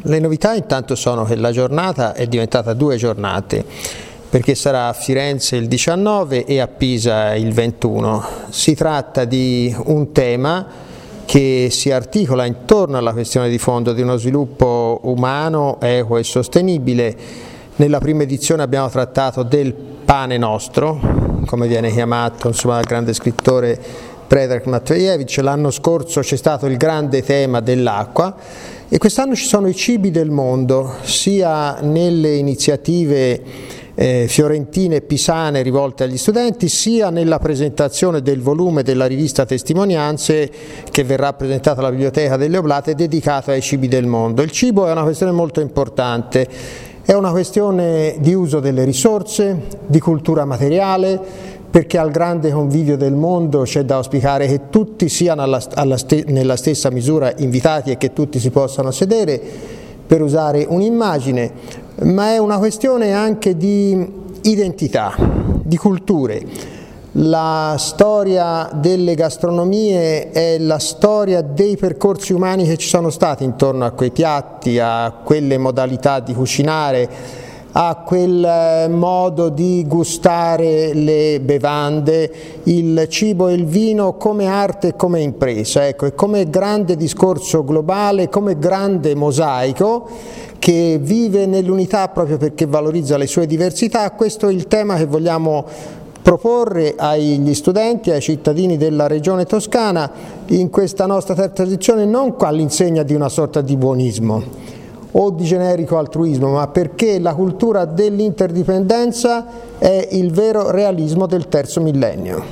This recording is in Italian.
Le novità intanto sono che la giornata è diventata 2 giornate, perché sarà a Firenze il 19 e a Pisa il 21. Si tratta di un tema che si articola intorno alla questione di fondo di uno sviluppo umano, equo e sostenibile. Nella prima edizione abbiamo trattato del pane nostro, come viene chiamato dal grande scrittore Predrag Matvejevic. L'anno scorso c'è stato il grande tema dell'acqua e quest'anno ci sono i cibi del mondo, sia nelle iniziative fiorentine e pisane rivolte agli studenti, sia nella presentazione del volume della rivista Testimonianze che verrà presentata alla Biblioteca delle Oblate, dedicato ai cibi del mondo. Il cibo è una questione molto importante, è una questione di uso delle risorse, di cultura materiale, perché al grande convivio del mondo c'è da auspicare che tutti siano nella stessa misura invitati e che tutti si possano sedere, per usare un'immagine, ma è una questione anche di identità, di culture. La storia delle gastronomie è la storia dei percorsi umani che ci sono stati intorno a quei piatti, a quelle modalità di cucinare, a quel modo di gustare le bevande, il cibo e il vino come arte e come impresa, ecco, e come grande discorso globale, come grande mosaico che vive nell'unità proprio perché valorizza le sue diversità. Questo è il tema che vogliamo proporre agli studenti, ai cittadini della regione toscana in questa nostra terza edizione, non all'insegna di una sorta di buonismo o di generico altruismo, ma perché la cultura dell'interdipendenza è il vero realismo del terzo millennio.